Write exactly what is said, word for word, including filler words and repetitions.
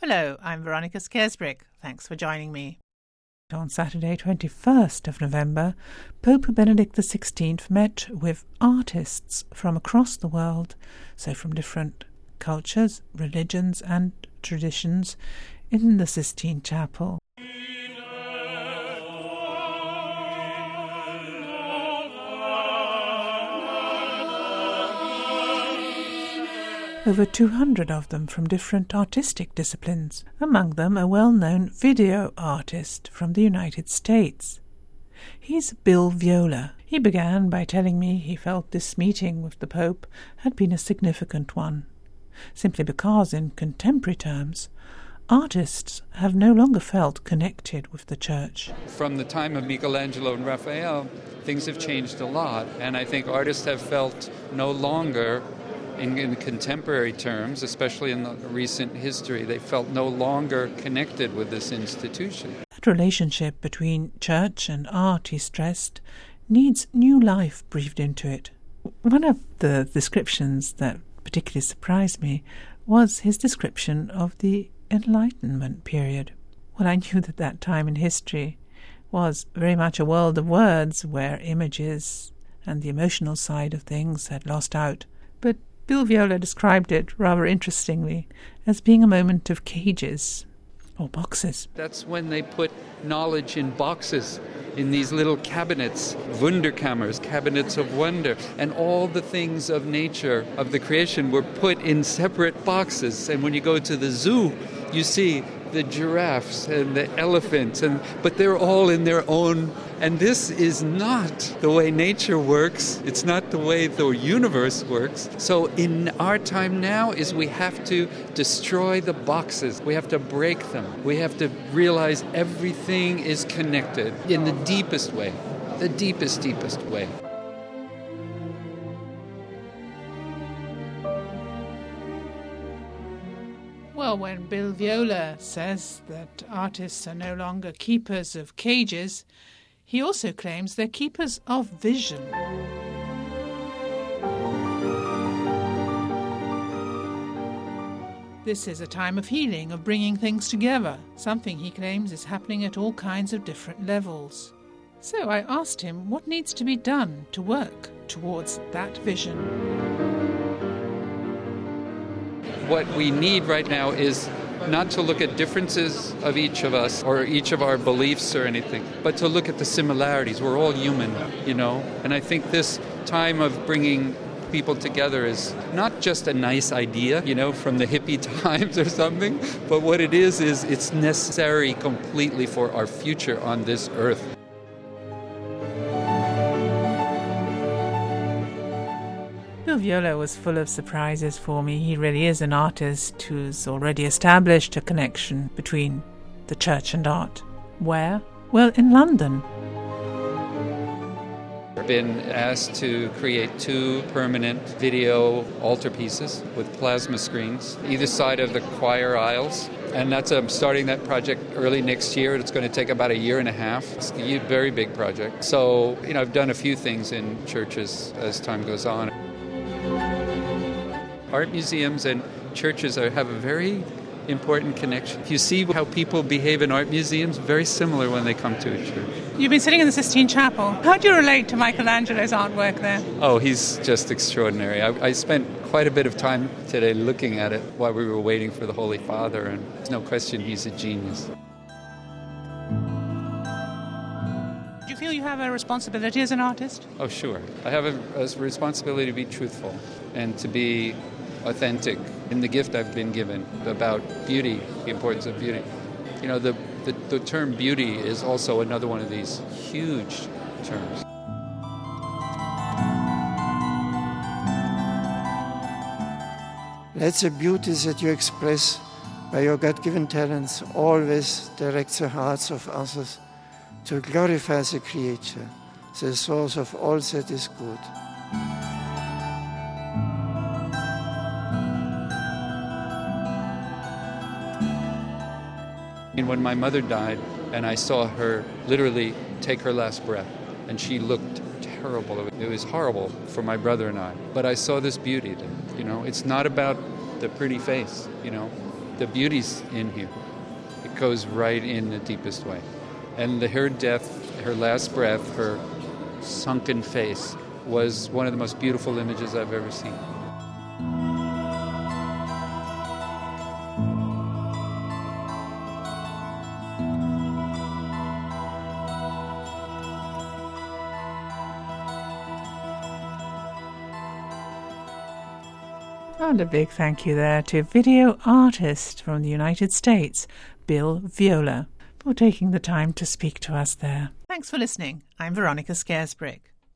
Hello, I'm Veronica Skersbrick. Thanks for joining me. On Saturday, twenty-first of November, Pope Benedict the sixteenth met with artists from across the world, so from different cultures, religions and traditions, in the Sistine Chapel. Over two hundred of them from different artistic disciplines, among them a well-known video artist from the United States. He's Bill Viola. He began by telling me he felt this meeting with the Pope had been a significant one, simply because, in contemporary terms, artists have no longer felt connected with the Church. From the time of Michelangelo and Raphael, things have changed a lot, and I think artists have felt no longer In, in contemporary terms, especially in the recent history, they felt no longer connected with this institution. That relationship between church and art, he stressed, needs new life breathed into it. One of the descriptions that particularly surprised me was his description of the Enlightenment period. Well, I knew that that time in history was very much a world of words where images and the emotional side of things had lost out, but Bill Viola described it, rather interestingly, as being a moment of cages or boxes. That's when they put knowledge in boxes, in these little cabinets, Wunderkammers, cabinets of wonder, and all the things of nature, of the creation, were put in separate boxes. And when you go to the zoo, you see the giraffes and the elephants, and but they're all in their own. And this is not the way nature works. It's not the way the universe works. So in our time now is we have to destroy the boxes. We have to break them. We have to realize everything is connected in the deepest way, the deepest, deepest way. Well, when Bill Viola says that artists are no longer keepers of cages, he also claims they're keepers of vision. This is a time of healing, of bringing things together, something he claims is happening at all kinds of different levels. So I asked him what needs to be done to work towards that vision. What we need right now is not to look at differences of each of us or each of our beliefs or anything, but to look at the similarities. We're all human, you know, and I think this time of bringing people together is not just a nice idea, you know, from the hippie times or something, but what it is is it's necessary completely for our future on this earth. Bill Viola was full of surprises for me. He really is an artist who's already established a connection between the church and art. Where? Well, in London. I've been asked to create two permanent video altarpieces with plasma screens, either side of the choir aisles. And that's I'm starting that project early next year. It's going to take about a year and a half. It's a very big project. So, you know, I've done a few things in churches as time goes on. Art museums and churches are, have a very important connection. If you see how people behave in art museums, very similar when they come to a church. You've been sitting in the Sistine Chapel. How do you relate to Michelangelo's artwork there? Oh, he's just extraordinary. I, I spent quite a bit of time today looking at it while we were waiting for the Holy Father, and there's no question he's a genius. Do you feel you have a responsibility as an artist? Oh, sure. I have a, a responsibility to be truthful and to be authentic in the gift I've been given about beauty, the importance of beauty. You know, the, the, the term beauty is also another one of these huge terms. Let the beauty that you express by your God-given talents always direct the hearts of others to glorify the Creator, the source of all that is good. And when my mother died and I saw her literally take her last breath, and she looked terrible. It was horrible for my brother and I. But I saw this beauty that, you know, it's not about the pretty face, you know. The beauty's in here. It goes right in the deepest way. And the, her death, her last breath, her sunken face was one of the most beautiful images I've ever seen. And a big thank you there to video artist from the United States, Bill Viola, for taking the time to speak to us there. Thanks for listening. I'm Veronica Scarisbrick.